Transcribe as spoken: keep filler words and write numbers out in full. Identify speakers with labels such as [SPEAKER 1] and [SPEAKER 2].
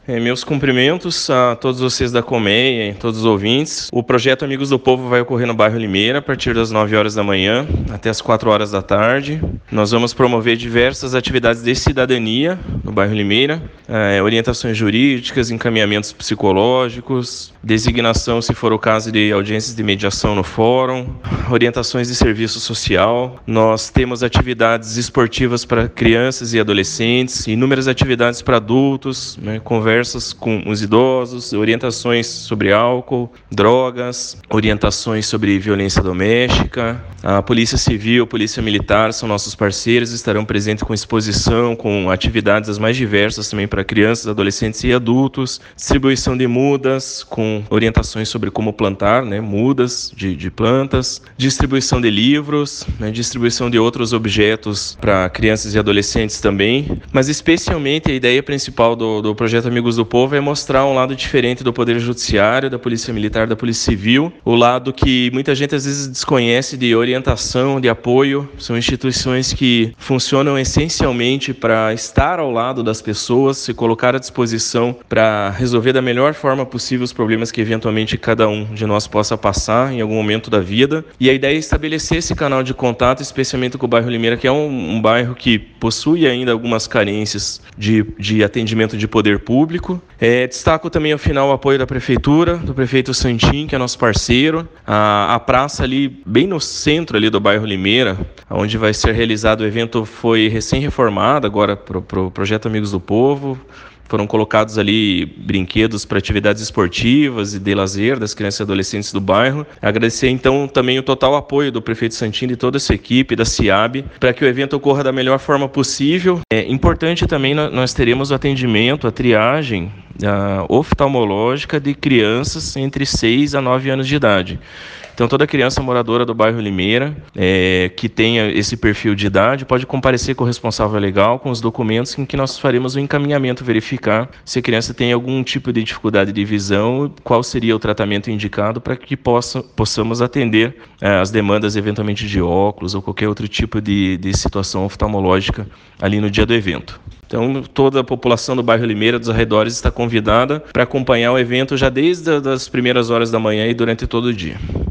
[SPEAKER 1] É, meus cumprimentos a todos vocês da Colmeia e todos os ouvintes. O projeto Amigos do Povo vai ocorrer no bairro Limeira a partir das nove horas da manhã até as quatro horas da tarde. Nós vamos promover diversas atividades de cidadania no bairro Limeira, é, orientações jurídicas, encaminhamentos psicológicos, designação, se for o caso, de audiências de mediação no fórum, orientações de serviço social. Nós temos atividades esportivas para crianças e adolescentes, inúmeras atividades para adultos, né, conversas com os idosos, orientações sobre álcool, drogas, orientações sobre violência doméstica. A Polícia Civil, a Polícia Militar são nossos parceiros, estarão presentes com exposição, com atividades as mais diversas também para crianças, adolescentes e adultos, distribuição de mudas, com orientações sobre como plantar, né, mudas de, de plantas, distribuição de livros, né, distribuição de outros objetos para crianças e adolescentes também, mas especialmente a ideia principal do, do projeto Amigos do Povo é mostrar um lado diferente do Poder Judiciário, da Polícia Militar, da Polícia Civil, o lado que muita gente às vezes desconhece de orientação, de apoio. São instituições que funcionam essencialmente para estar ao lado das pessoas, se colocar à disposição para resolver da melhor forma possível os problemas que eventualmente cada um de nós possa passar em algum momento da vida. E a ideia é estabelecer esse canal de contato, especialmente com o bairro Limeira, que é um, um bairro que possui ainda algumas carências de, de atendimento de poder público. É, destaco também ao final o apoio da Prefeitura, do prefeito Santin, que é nosso parceiro, a, a praça ali bem no centro ali do bairro Limeira, onde vai ser realizado o evento, foi recém-reformada agora para o pro projeto Amigos do Povo. Foram colocados ali brinquedos para atividades esportivas e de lazer das crianças e adolescentes do bairro. Agradecer então também o total apoio do prefeito Santin e toda essa equipe da CIAB para que o evento ocorra da melhor forma possível. É importante também, nós teremos o atendimento, a triagem a oftalmológica de crianças entre seis a nove anos de idade. Então, toda criança moradora do bairro Limeira, é, que tenha esse perfil de idade, pode comparecer com o responsável legal, com os documentos em que nós faremos o encaminhamento, verificar se a criança tem algum tipo de dificuldade de visão, qual seria o tratamento indicado para que possa, possamos atender é, as demandas, eventualmente, de óculos ou qualquer outro tipo de, de situação oftalmológica ali no dia do evento. Então, toda a população do bairro Limeira, dos arredores, está convidada para acompanhar o evento já desde as primeiras horas da manhã e durante todo o dia.